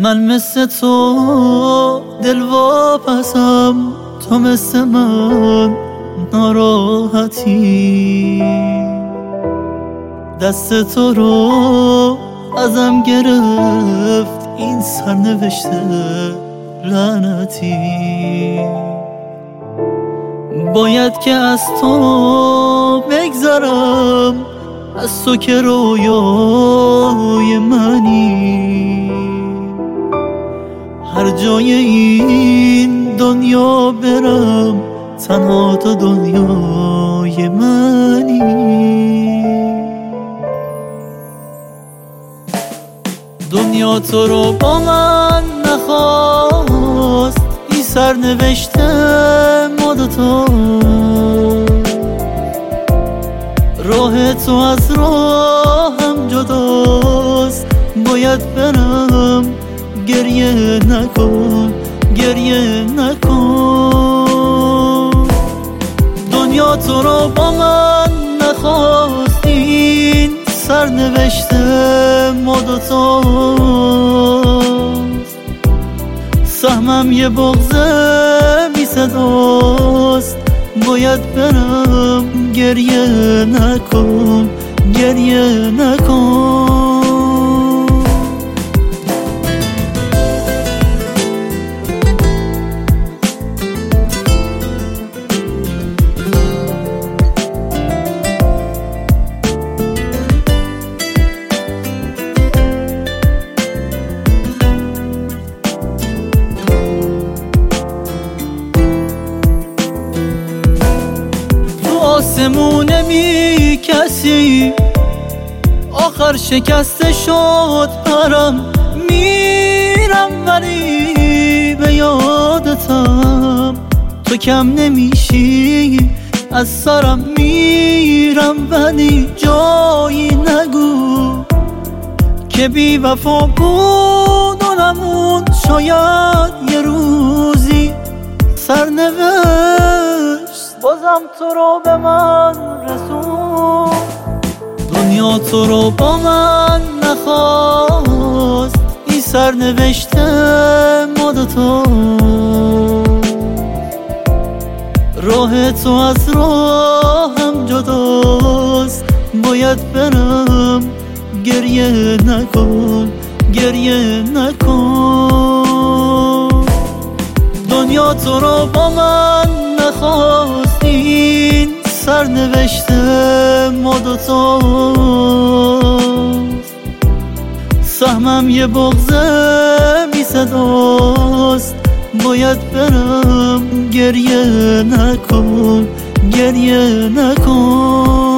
من مثل تو دل واپسم، تو مثل من ناراحتی. دست تو رو ازم گرفت این سرنوشته لعنتی. باید که از تو بگذرم، از تو که رویای منی. هر جای این دنیا برم، تنها تو دنیای منی. دنیا تو رو با من نخواست، این سرنوشته ما دوتا. راه تو از راهم جداست، باید برم. گریه نکن، گریه نکن. دنیا تو رو با من نخواست، این سرنوشته ما دوتاست. سهمم یه بغضه بی صداست، باید برم. گریه نکن، گریه نکن. آسمونه بی کسی آخر شکسته شد پرم. میرم ولی به یادتم، تو کم نمیشی از سرم. میرم ولی جایی نگو که بی وفا بود و نموند. شاید یه روزی سرنوشت بازم تو رو به من رسون. دنیا تو رو با من نخواست، این سرنوشته ما دوتا. راه تو از راهم جداست، باید برم. گریه نکن، گریه نکن. دنیا تو رو با من نخواست، این سرنوشته ما دوتاست. سهمم یه بغضه بی صداست، باید برم. گریه نکن، گریه نکن.